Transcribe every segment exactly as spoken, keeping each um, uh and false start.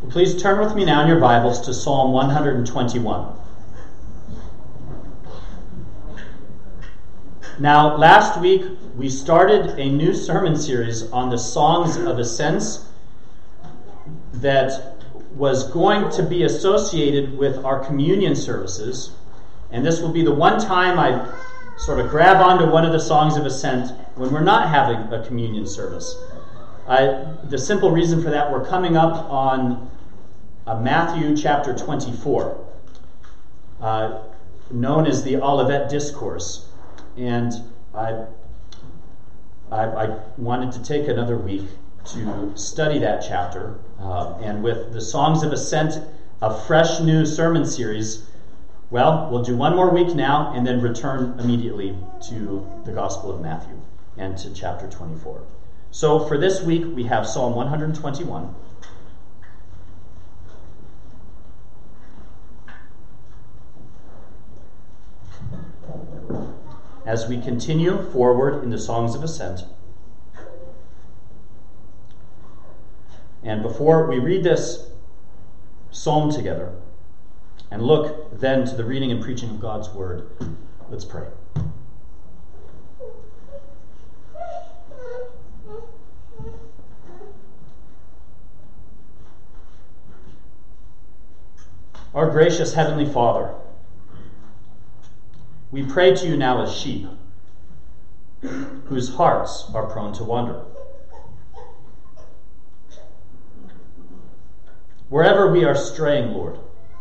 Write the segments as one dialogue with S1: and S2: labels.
S1: Please turn with me now in your Bibles to Psalm one hundred twenty-one. Now, last week we started a new sermon series on the Songs of Ascents that was going to be associated with our communion services. And this will be the one time I sort of grab onto one of the Songs of Ascent when we're not having a communion service. Uh, the simple reason for that, we're coming up on uh, Matthew chapter twenty-four, uh, known as the Olivet Discourse. And I, I, I wanted to take another week to study that chapter. Uh, and with the Songs of Ascent, a fresh new sermon series, well, we'll do one more week now and then return immediately to the Gospel of Matthew and to chapter twenty-four. So for this week, we have Psalm one hundred twenty-one. As we continue forward in the Songs of Ascent. And before we read this psalm together and look then to the reading and preaching of God's Word, let's pray. Our gracious Heavenly Father, we pray to you now as sheep, whose hearts are prone to wander. Wherever we are straying, Lord,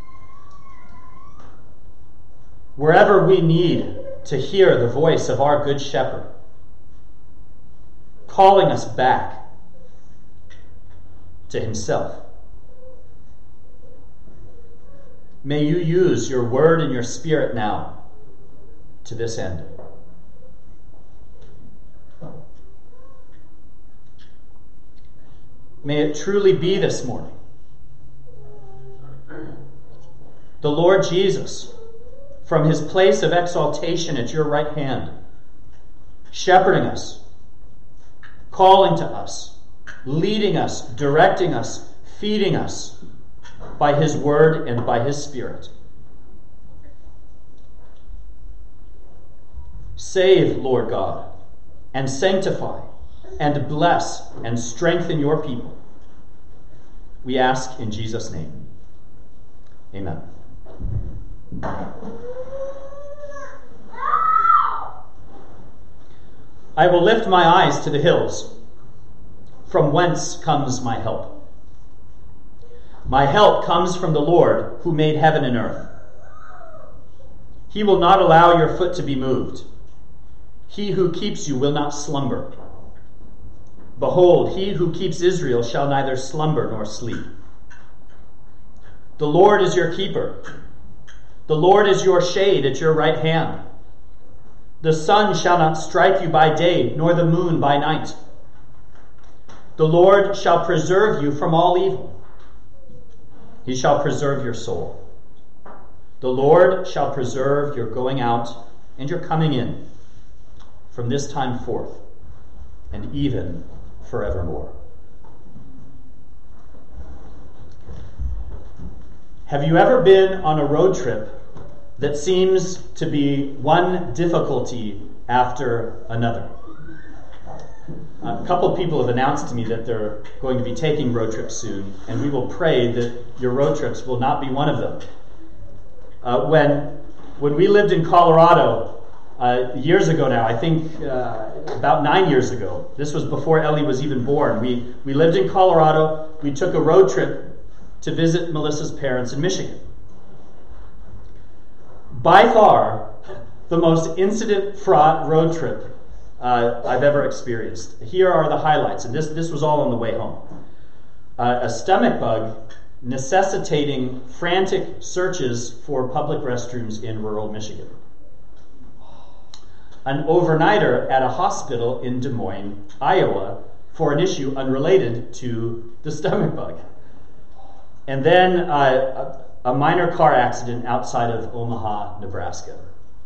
S1: wherever we need to hear the voice of our Good Shepherd, calling us back to himself, may you use your word and your spirit now to this end. May it truly be this morning the Lord Jesus, from his place of exaltation at your right hand, shepherding us, calling to us, leading us, directing us, feeding us by his word and by his spirit. Save, Lord God, and sanctify, and bless, and strengthen your people. We ask in Jesus' name. Amen. I will lift my eyes to the hills. From whence comes my help? My help comes from the Lord who made heaven and earth. He will not allow your foot to be moved. He who keeps you will not slumber. Behold, he who keeps Israel shall neither slumber nor sleep. The Lord is your keeper. The Lord is your shade at your right hand. The sun shall not strike you by day, nor the moon by night. The Lord shall preserve you from all evil. He shall preserve your soul. The Lord shall preserve your going out and your coming in from this time forth and even forevermore. Have you ever been on a road trip that seems to be one difficulty after another? A couple of people have announced to me that they're going to be taking road trips soon, and we will pray that your road trips will not be one of them. Uh, when, when we lived in Colorado uh, years ago now, I think uh, about nine years ago, this was before Ellie was even born, we, we lived in Colorado. We took a road trip to visit Melissa's parents in Michigan. By far, the most incident-fraught road trip uh, I've ever experienced. Here are the highlights, and this, this was all on the way home. Uh, a stomach bug necessitating frantic searches for public restrooms in rural Michigan. An overnighter at a hospital in Des Moines, Iowa, for an issue unrelated to the stomach bug. And then uh, a, a minor car accident outside of Omaha, Nebraska.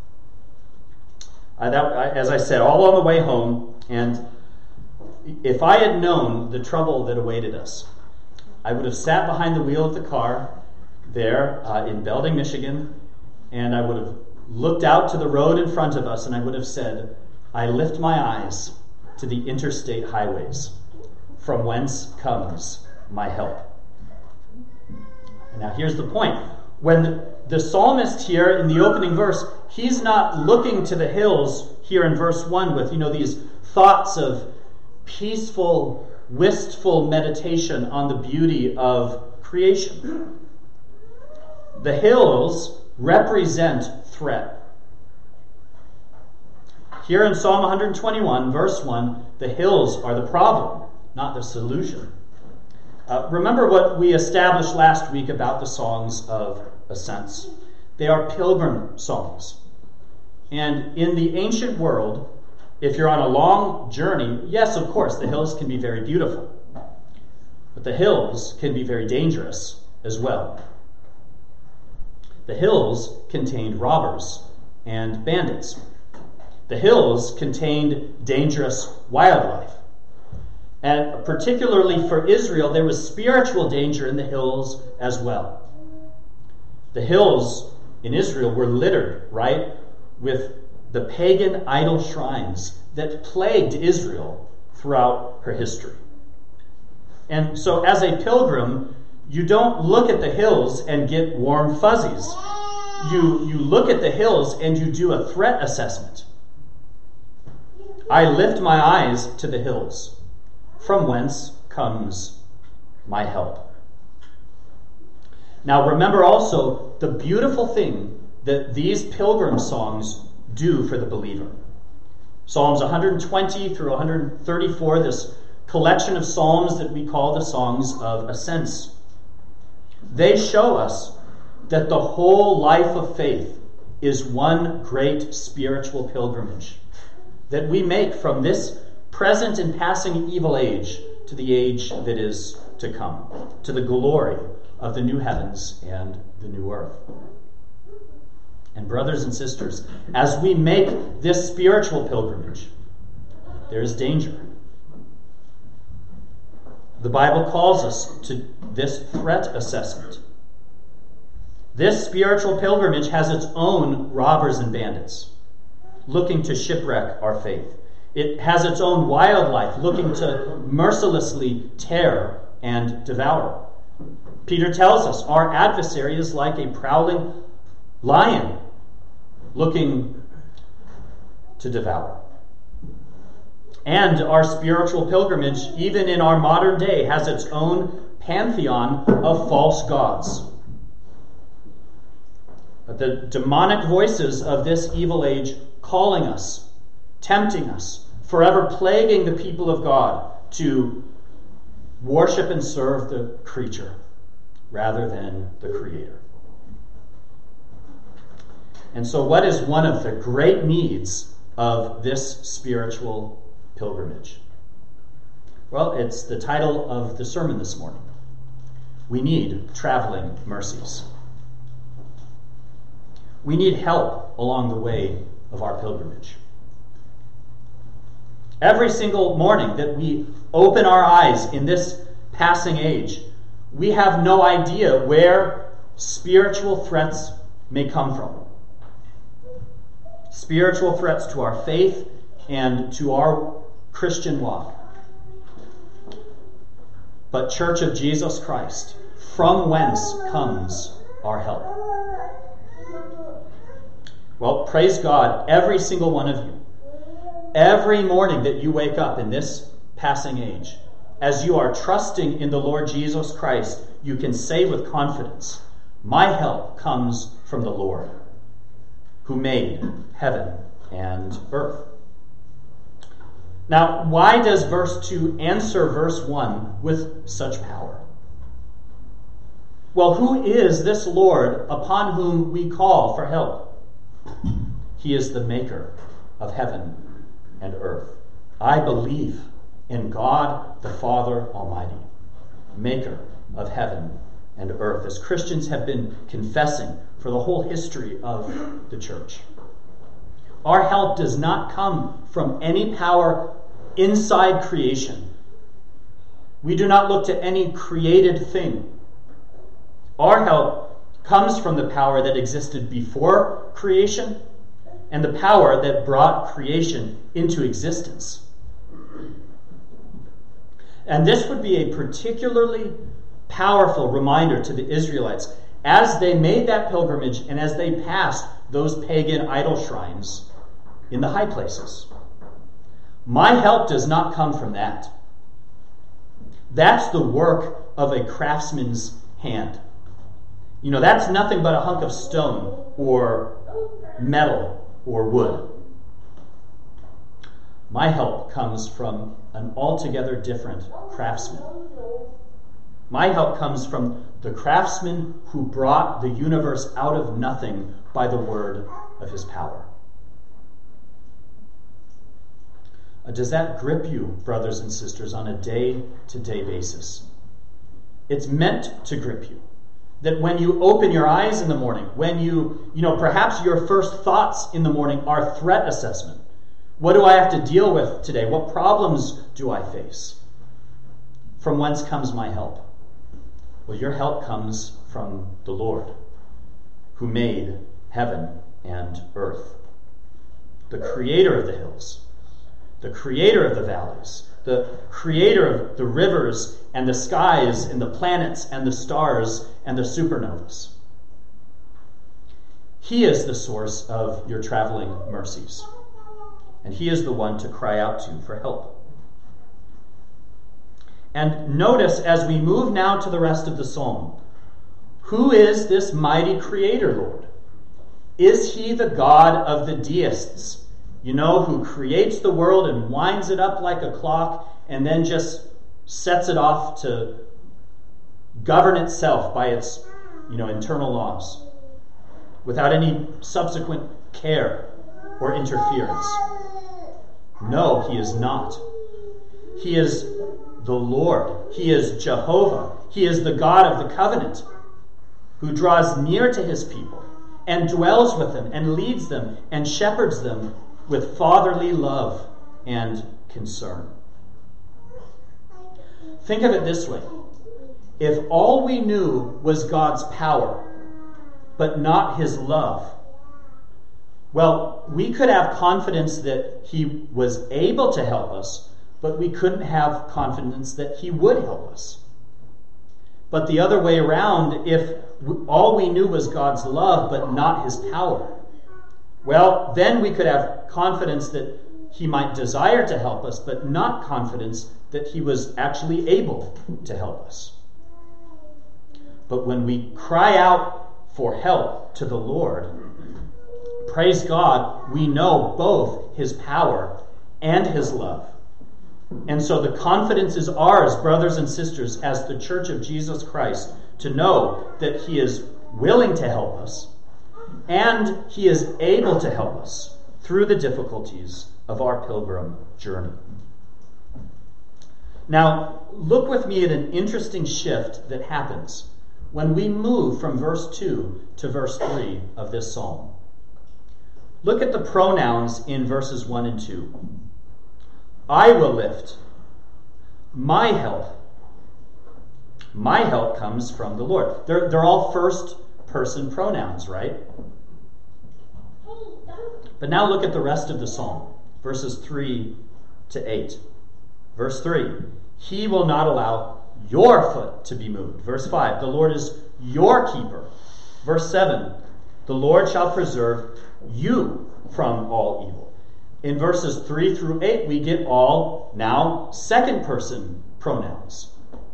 S1: Uh, that, as I said, all on the way home, and if I had known the trouble that awaited us, I would have sat behind the wheel of the car there uh, in Belding, Michigan, and I would have looked out to the road in front of us, and I would have said, I lift my eyes to the interstate highways, from whence comes my help. And now here's the point. When the, the psalmist here in the opening verse, he's not looking to the hills here in verse one with, you know, these thoughts of peaceful, wistful meditation on the beauty of creation. The hills represent threat. Here in Psalm one twenty-one, verse one, the hills are the problem, not the solution. Uh, remember what we established last week about the songs of ascents. They are pilgrim songs. And in the ancient world, if you're on a long journey, yes, of course, the hills can be very beautiful. But the hills can be very dangerous as well. The hills contained robbers and bandits. The hills contained dangerous wildlife. And particularly for Israel, there was spiritual danger in the hills as well. The hills in Israel were littered, right, with the pagan idol shrines that plagued Israel throughout her history. And so as a pilgrim, you don't look at the hills and get warm fuzzies. You, you look at the hills and you do a threat assessment. I lift my eyes to the hills, from whence comes my help. Now remember also the beautiful thing that these pilgrim songs do for the believer. Psalms one twenty through one thirty-four, this collection of psalms that we call the songs of ascents. They show us that the whole life of faith is one great spiritual pilgrimage that we make from this present and passing evil age to the age that is to come, to the glory of the new heavens and the new earth. And brothers and sisters, as we make this spiritual pilgrimage, there is danger. The Bible calls us to this threat assessment. This spiritual pilgrimage has its own robbers and bandits looking to shipwreck our faith. It has its own wildlife looking to mercilessly tear and devour. Peter tells us our adversary is like a prowling lion looking to devour. And our spiritual pilgrimage, even in our modern day, has its own pantheon of false gods. The demonic voices of this evil age calling us, tempting us, forever plaguing the people of God to worship and serve the creature rather than the Creator. And so what is one of the great needs of this spiritual pilgrimage? Well, it's the title of the sermon this morning. We need traveling mercies. We need help along the way of our pilgrimage. Every single morning that we open our eyes in this passing age, we have no idea where spiritual threats may come from. Spiritual threats to our faith and to our Christian walk. But Church of Jesus Christ, from whence comes our help? Well, praise God, every single one of you, every morning that you wake up in this passing age, as you are trusting in the Lord Jesus Christ, you can say with confidence, my help comes from the Lord, who made heaven and earth. Now, why does verse two answer verse one with such power? Well, who is this Lord upon whom we call for help? He is the maker of heaven and earth. I believe in God the Father Almighty, maker of heaven and earth, as Christians have been confessing for the whole history of the church. Our help does not come from any power inside creation, We do not look to any created thing. Our help comes from the power that existed before creation and the power that brought creation into existence. And this would be a particularly powerful reminder to the Israelites as they made that pilgrimage and as they passed those pagan idol shrines in the high places. My help does not come from that. That's the work of a craftsman's hand. You know, that's nothing but a hunk of stone or metal or wood. My help comes from an altogether different craftsman. My help comes from the craftsman who brought the universe out of nothing by the word of his power. Uh, does that grip you, brothers and sisters, on a day-to-day basis? It's meant to grip you. That when you open your eyes in the morning, when you, you know, perhaps your first thoughts in the morning are threat assessment. What do I have to deal with today? What problems do I face? From whence comes my help? Well, your help comes from the Lord, who made heaven and earth. The creator of the hills, the creator of the valleys, the creator of the rivers and the skies and the planets and the stars and the supernovas. He is the source of your traveling mercies, and he is the one to cry out to for help. And notice as we move now to the rest of the psalm, who is this mighty creator, Lord? Is he the God of the deists? You know, who creates the world and winds it up like a clock and then just sets it off to govern itself by its, you know, internal laws without any subsequent care or interference. No, he is not. He is the Lord. He is Jehovah. He is the God of the covenant who draws near to his people and dwells with them and leads them and shepherds them with fatherly love and concern. Think of it this way. If all we knew was God's power, but not his love, well, we could have confidence that he was able to help us, but we couldn't have confidence that he would help us. But the other way around, if all we knew was God's love, but not his power, well, then we could have confidence that he might desire to help us, but not confidence that he was actually able to help us. But when we cry out for help to the Lord, praise God, we know both his power and his love. And so the confidence is ours, brothers and sisters, as the Church of Jesus Christ, to know that he is willing to help us and he is able to help us through the difficulties of our pilgrim journey. Now, look with me at an interesting shift that happens when we move from verse two to verse three of this psalm. Look at the pronouns in verses one and two. I will lift my help. My help comes from the Lord. They're, they're all first person pronouns, right? But now look at the rest of the psalm, verses three to eight. Verse three, he will not allow your foot to be moved. Verse five, the Lord is your keeper. Verse seven, the Lord shall preserve you from all evil. In verses three through eight, we get all now second person pronouns.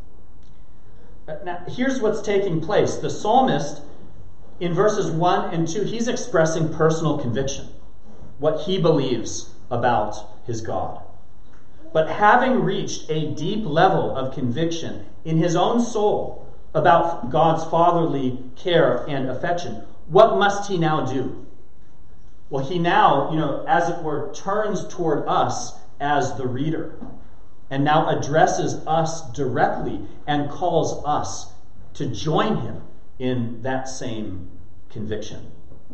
S1: Now, here's what's taking place. The psalmist, in verses one and two, he's expressing personal conviction, what he believes about his God. But having reached a deep level of conviction in his own soul about God's fatherly care and affection, what must he now do? Well, he now, you know, as it were, turns toward us as the reader and now addresses us directly and calls us to join him in that same conviction.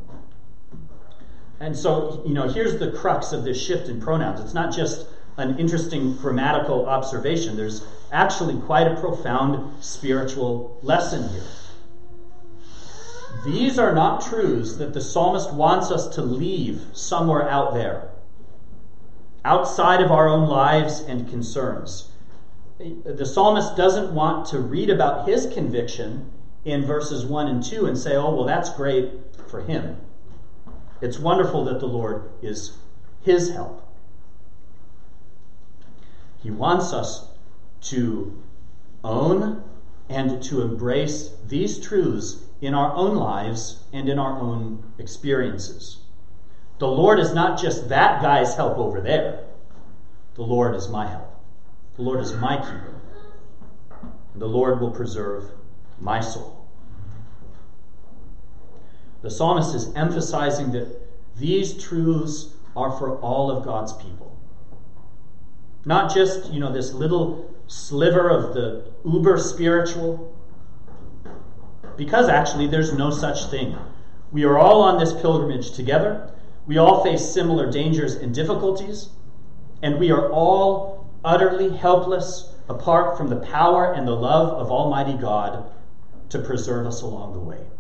S1: And so, you know, here's the crux of this shift in pronouns. It's not just an interesting grammatical observation. There's actually quite a profound spiritual lesson here. These are not truths that the psalmist wants us to leave somewhere out there, outside of our own lives and concerns. The psalmist doesn't want to read about his conviction in verses one and two and say, oh, well, that's great for him. It's wonderful that the Lord is his help. He wants us to own and to embrace these truths in our own lives and in our own experiences. The Lord is not just that guy's help over there. The Lord is my help. The Lord is my keeper. And the Lord will preserve my soul. The psalmist is emphasizing that these truths are for all of God's people. Not just, you know, this little sliver of the uber spiritual. Because actually there's no such thing. We are all on this pilgrimage together. We all face similar dangers and difficulties. And we are all utterly helpless apart from the power and the love of Almighty God to preserve us along the way.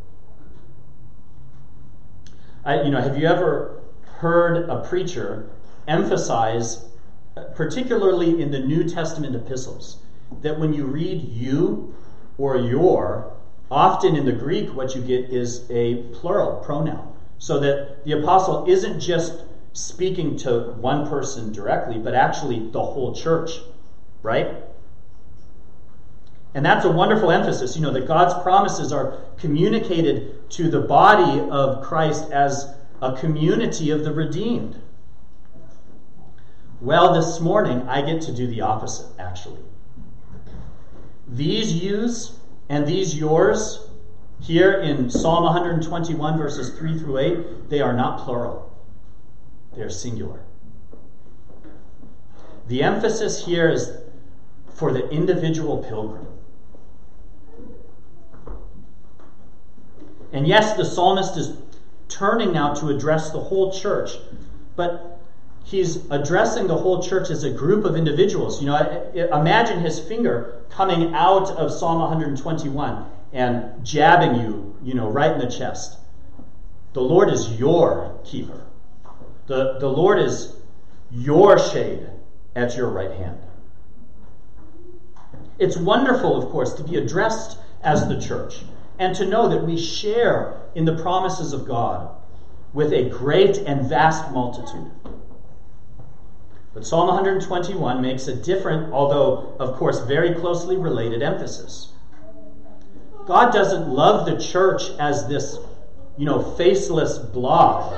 S1: I, you know, have you ever heard a preacher emphasize, particularly in the New Testament epistles, that when you read you or your, often in the Greek what you get is a plural pronoun, so that the apostle isn't just speaking to one person directly, but actually the whole church, right? And that's a wonderful emphasis, you know, that God's promises are communicated to the body of Christ as a community of the redeemed. Well, this morning I get to do the opposite, actually. These yous and these yours, here in Psalm one twenty-one, verses three through eight, they are not plural. They are singular. The emphasis here is for the individual pilgrim. And yes, the psalmist is turning now to address the whole church, but he's addressing the whole church as a group of individuals. You know, imagine his finger coming out of Psalm one twenty-one and jabbing you, you know, right in the chest. The Lord is your keeper. The, the Lord is your shade at your right hand. It's wonderful, of course, to be addressed as the church and to know that we share in the promises of God with a great and vast multitude. But Psalm one twenty-one makes a different, although, of course, very closely related emphasis. God doesn't love the church as this, you know, faceless blob.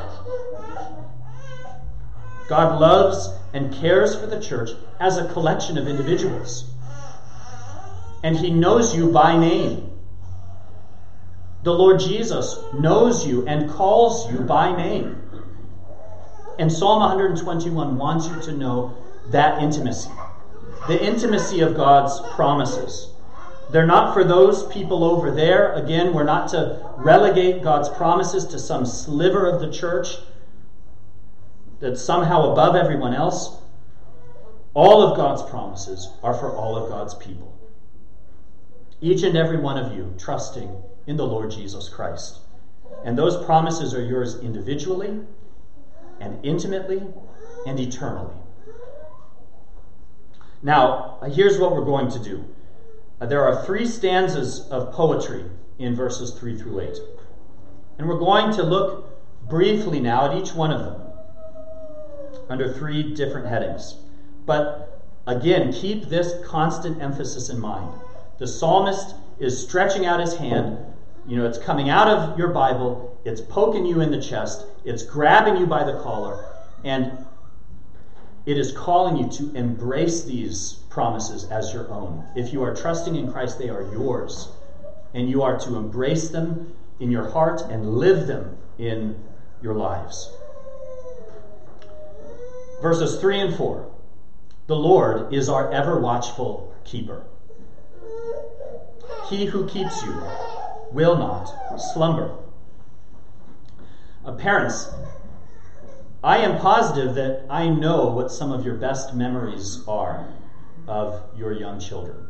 S1: God loves and cares for the church as a collection of individuals. And he knows you by name. The Lord Jesus knows you and calls you by name. And Psalm one twenty-one wants you to know that intimacy. The intimacy of God's promises. They're not for those people over there. Again, we're not to relegate God's promises to some sliver of the church that's somehow above everyone else. All of God's promises are for all of God's people. Each and every one of you trusting in the Lord Jesus Christ. And those promises are yours individually and intimately and eternally. Now, here's what we're going to do. There are three stanzas of poetry in verses three through eight. And we're going to look briefly now at each one of them under three different headings. But again, keep this constant emphasis in mind. The psalmist is stretching out his hand. You know, it's coming out of your Bible. It's poking you in the chest. It's grabbing you by the collar. And it is calling you to embrace these promises as your own. If you are trusting in Christ, they are yours. And you are to embrace them in your heart and live them in your lives. Verses three and four. The Lord is our ever watchful keeper. He who keeps you will not slumber. Uh, parents, I am positive that I know what some of your best memories are. of your young children.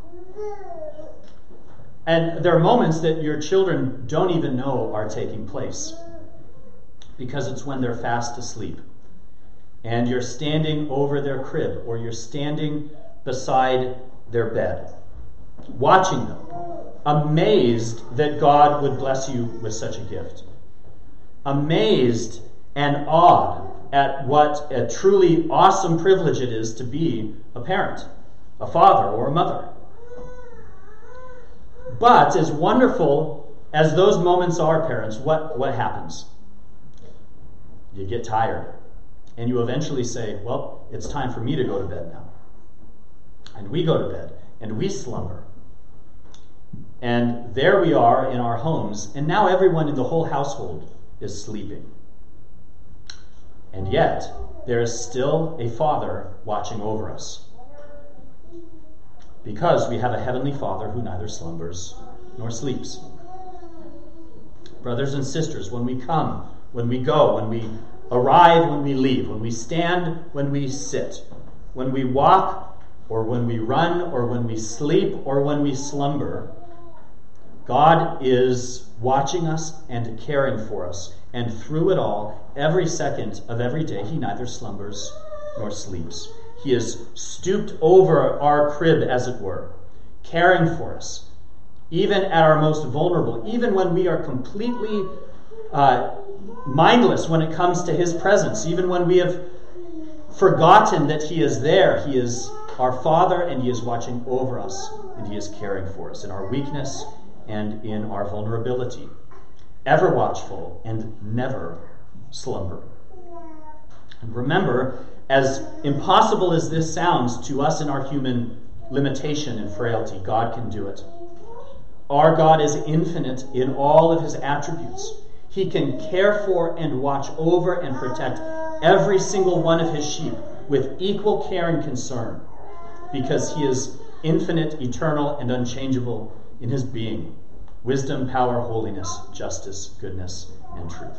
S1: And there are moments that your children don't even know are taking place, because it's when they're fast asleep. And you're standing over their crib, or you're standing beside their bed, watching them, amazed that God would bless you with such a gift. Amazed and awed at what a truly awesome privilege it is to be a parent, a father, or a mother. But as wonderful as those moments are, parents, what, what happens? You get tired. And you eventually say, well, it's time for me to go to bed now. And we go to bed, and we slumber. And there we are in our homes, and now everyone in the whole household is sleeping. And yet, there is still a Father watching over us, because we have a Heavenly Father who neither slumbers nor sleeps. Brothers and sisters, when we come, when we go, when we arrive, when we leave, when we stand, when we sit, when we walk, or when we run, or when we sleep, or when we slumber, God is watching us and caring for us. And through it all, every second of every day, he neither slumbers nor sleeps. He is stooped over our crib, as it were, caring for us, even at our most vulnerable, even when we are completely uh, mindless when it comes to his presence, even when we have forgotten that he is there. He is our Father, and he is watching over us, and he is caring for us in our weakness and in our vulnerability, ever watchful and never slumber. And remember, as impossible as this sounds to us in our human limitation and frailty, God can do it. Our God is infinite in all of his attributes. He can care for and watch over and protect every single one of his sheep with equal care and concern, because he is infinite, eternal, and unchangeable in his being: wisdom, power, holiness, justice, goodness, and truth.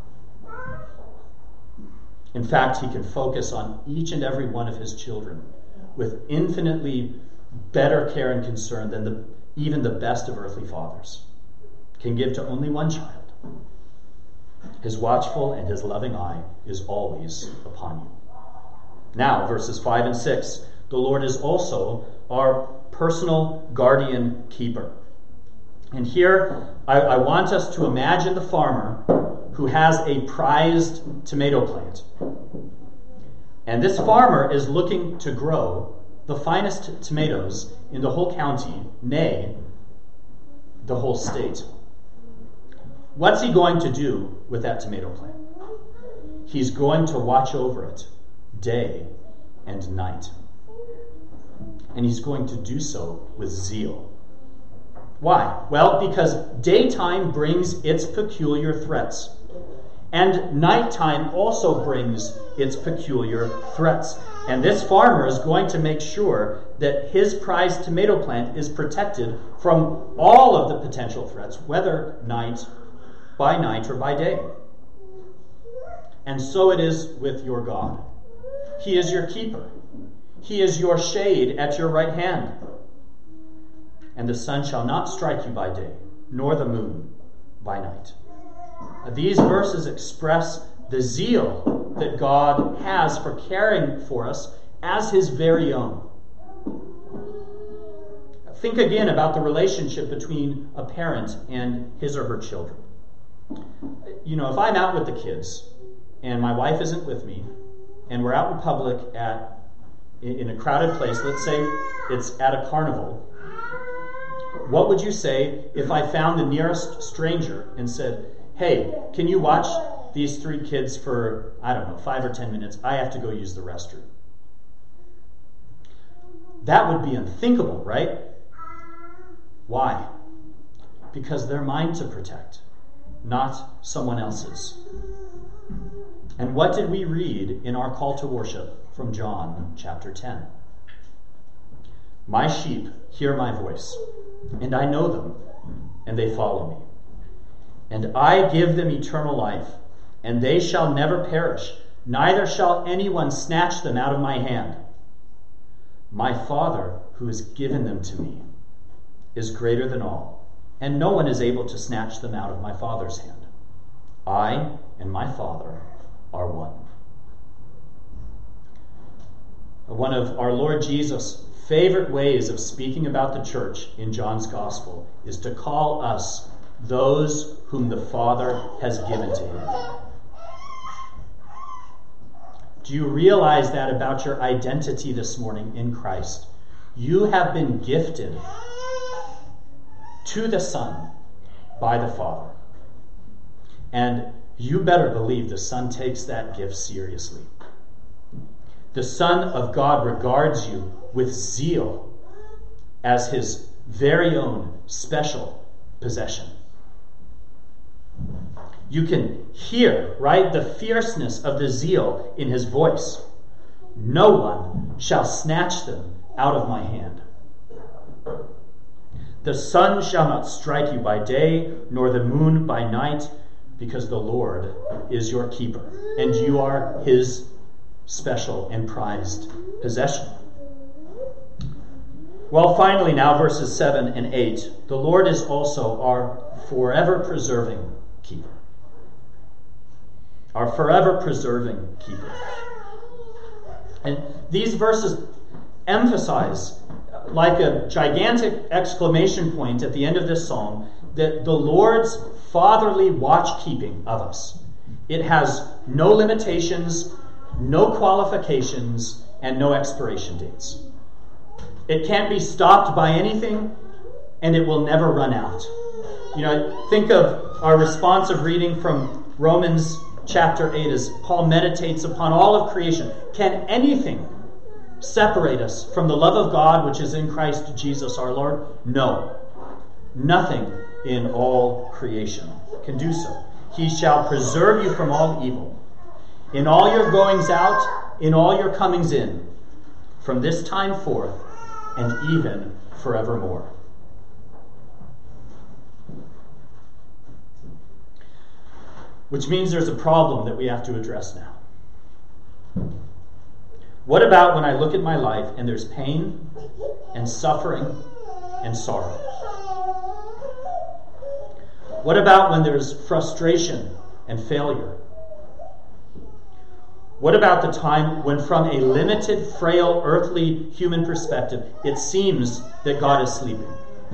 S1: In fact, he can focus on each and every one of his children with infinitely better care and concern than the, even the best of earthly fathers can give to only one child. His watchful and his loving eye is always upon you. Now, verses five and six, the Lord is also our personal guardian keeper. And here, I, I want us to imagine the farmer who has a prized tomato plant. And this farmer is looking to grow the finest tomatoes in the whole county, nay, the whole state. What's he going to do with that tomato plant? He's going to watch over it day and night. And he's going to do so with zeal. Why? Well, because daytime brings its peculiar threats. And nighttime also brings its peculiar threats. And this farmer is going to make sure that his prized tomato plant is protected from all of the potential threats, whether night by night or by day. And so it is with your God. He is your keeper. He is your shade at your right hand. And the sun shall not strike you by day, nor the moon by night. These verses express the zeal that God has for caring for us as his very own. Think again about the relationship between a parent and his or her children. You know, if I'm out with the kids and my wife isn't with me, and we're out in public at in a crowded place, let's say it's at a carnival, what would you say if I found the nearest stranger and said, hey, can you watch these three kids for, I don't know, five or ten minutes? I have to go use the restroom. That would be unthinkable, right? Why? Because they're mine to protect, not someone else's. And what did we read in our call to worship from John chapter ten? My sheep hear my voice, and I know them, and they follow me. And I give them eternal life, and they shall never perish, neither shall anyone snatch them out of my hand. My Father, who has given them to me, is greater than all, and no one is able to snatch them out of my Father's hand. I and my Father are one. One of our Lord Jesus' favorite ways of speaking about the church in John's Gospel is to call us those whom the Father has given to him. Do you realize that about your identity this morning in Christ? You have been gifted to the Son by the Father. And you better believe the Son takes that gift seriously. The Son of God regards you with zeal as his very own special possession. You can hear, right, the fierceness of the zeal in his voice. No one shall snatch them out of my hand. The sun shall not strike you by day, nor the moon by night, because the Lord is your keeper, and you are his special and prized possession. Well, finally now, verses seven and eight. The Lord is also our forever preserving keeper. Our forever preserving keeper. And these verses emphasize, like a gigantic exclamation point at the end of this psalm, that the Lord's fatherly watch-keeping of us. It has no limitations, no qualifications, and no expiration dates. It can't be stopped by anything, and it will never run out. You know, think of our responsive reading from Romans chapter eight as Paul meditates upon all of creation. Can anything separate us from the love of God which is in Christ Jesus our Lord? No. Nothing in all creation can do so. He shall preserve you from all evil, in all your goings out, in all your comings in, from this time forth, and even forevermore. Which means there's a problem that we have to address now. What about when I look at my life and there's pain and suffering and sorrow? What about when there's frustration and failure? What about the time when, from a limited, frail, earthly human perspective, it seems that God is sleeping?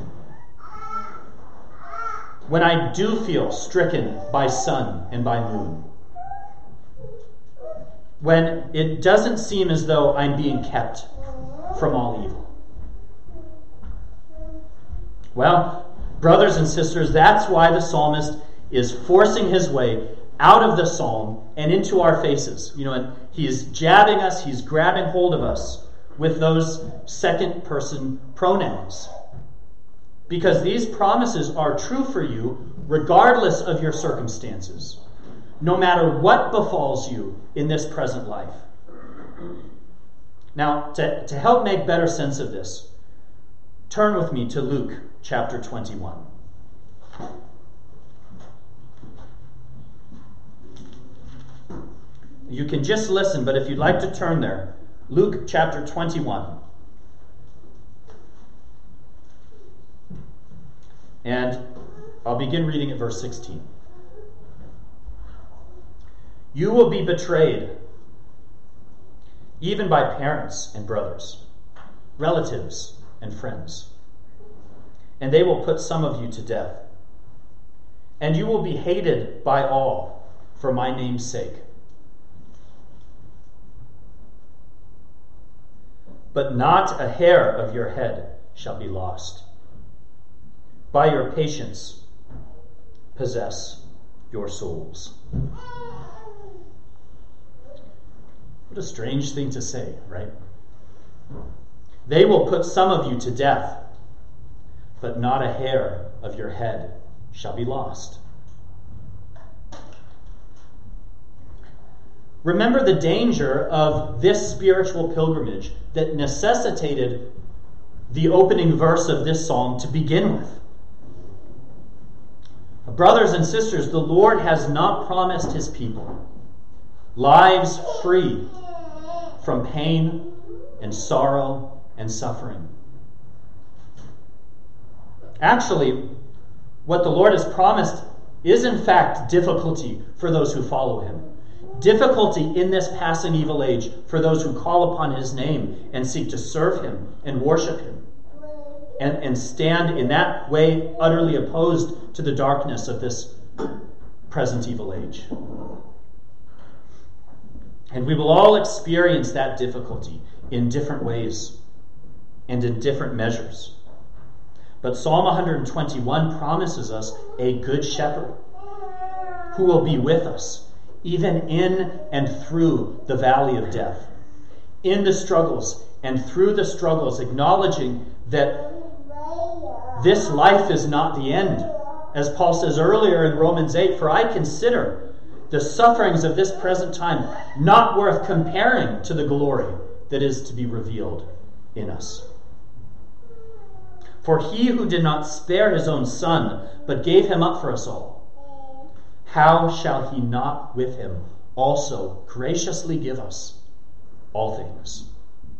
S1: When I do feel stricken by sun and by moon? When it doesn't seem as though I'm being kept from all evil? Well, brothers and sisters, that's why the psalmist is forcing his way out of the psalm and into our faces. You know, and he's jabbing us, he's grabbing hold of us with those second person pronouns. Because these promises are true for you regardless of your circumstances, no matter what befalls you in this present life. Now, to, to help make better sense of this, turn with me to Luke chapter twenty-one. You can just listen, but if you'd like to turn there, Luke chapter twenty-one. And I'll begin reading at verse sixteen. You will be betrayed, even by parents and brothers, relatives and friends, and they will put some of you to death. And you will be hated by all for my name's sake. But not a hair of your head shall be lost. By your patience, possess your souls. What a strange thing to say, right? They will put some of you to death, but not a hair of your head shall be lost. Remember the danger of this spiritual pilgrimage that necessitated the opening verse of this psalm to begin with. Brothers and sisters, the Lord has not promised his people lives free from pain and sorrow and suffering. Actually, what the Lord has promised is in fact difficulty for those who follow him. Difficulty in this passing evil age for those who call upon his name and seek to serve him and worship him. And, and stand in that way utterly opposed to the darkness of this present evil age. And we will all experience that difficulty in different ways and in different measures. But Psalm one twenty-one promises us a good shepherd who will be with us, even in and through the valley of death, in the struggles and through the struggles, acknowledging that this life is not the end. As Paul says earlier in Romans eight, for I consider the sufferings of this present time not worth comparing to the glory that is to be revealed in us. For he who did not spare his own son, but gave him up for us all, how shall he not with him also graciously give us all things?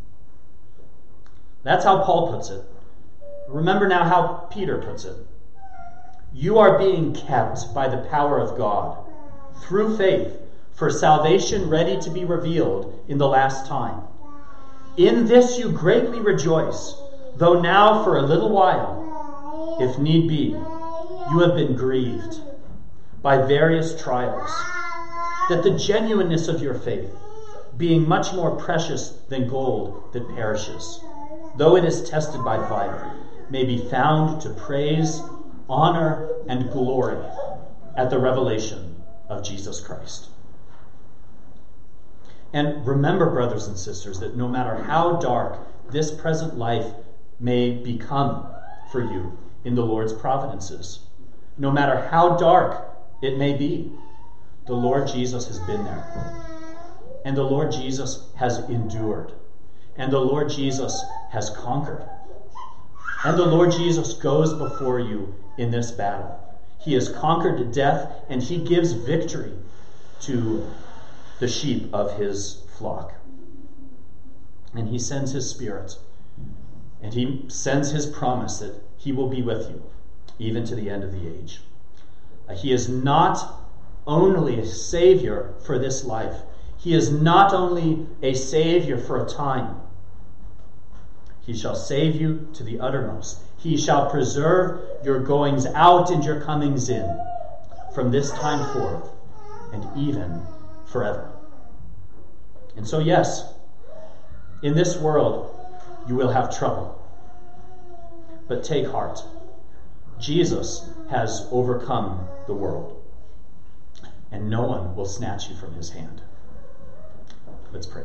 S1: That's how Paul puts it. Remember now how Peter puts it. You are being kept by the power of God through faith for salvation ready to be revealed in the last time. In this you greatly rejoice, though now for a little while, if need be, you have been grieved by various trials, that the genuineness of your faith, being much more precious than gold that perishes, though it is tested by fire, may be found to praise, honor, and glory at the revelation of Jesus Christ. And remember, brothers and sisters, that no matter how dark this present life may become for you in the Lord's providences, no matter how dark it may be, the Lord Jesus has been there. And the Lord Jesus has endured. And the Lord Jesus has conquered. And the Lord Jesus goes before you in this battle. He has conquered death, and he gives victory to the sheep of his flock. And he sends his Spirit, and he sends his promise that he will be with you, even to the end of the age. Uh, he is not only a Savior for this life. He is not only a Savior for a time. He shall save you to the uttermost. He shall preserve your goings out and your comings in from this time forth and even forever. And so, yes, in this world you will have trouble. But take heart. Jesus has overcome the world, and no one will snatch you from his hand. Let's pray.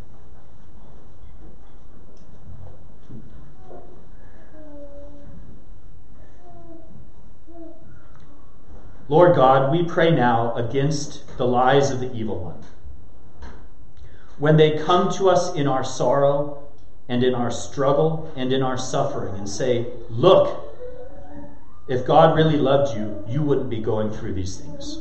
S1: Lord God, we pray now against the lies of the evil one. When they come to us in our sorrow and in our struggle and in our suffering and say, look, if God really loved you, you wouldn't be going through these things.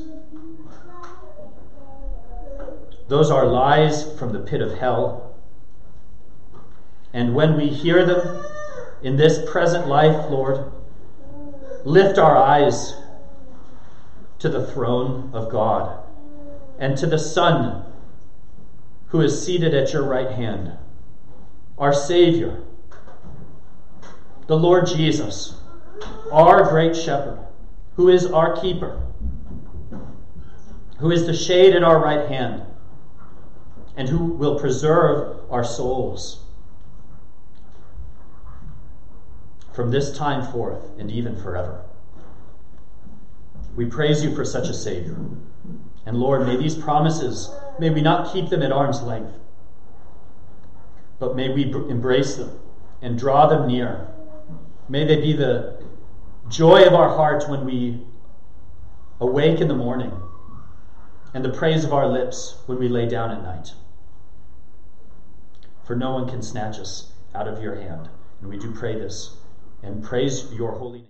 S1: Those are lies from the pit of hell. And when we hear them in this present life, Lord, lift our eyes to the throne of God and to the Son who is seated at your right hand, our Savior, the Lord Jesus, our great shepherd, who is our keeper, who is the shade at our right hand, and who will preserve our souls from this time forth and even forever. We praise you for such a Savior. And Lord, may these promises, may we not keep them at arm's length, but may we embrace them and draw them near. May they be the joy of our hearts when we awake in the morning, and the praise of our lips when we lay down at night. For no one can snatch us out of your hand. And we do pray this and praise your holy name.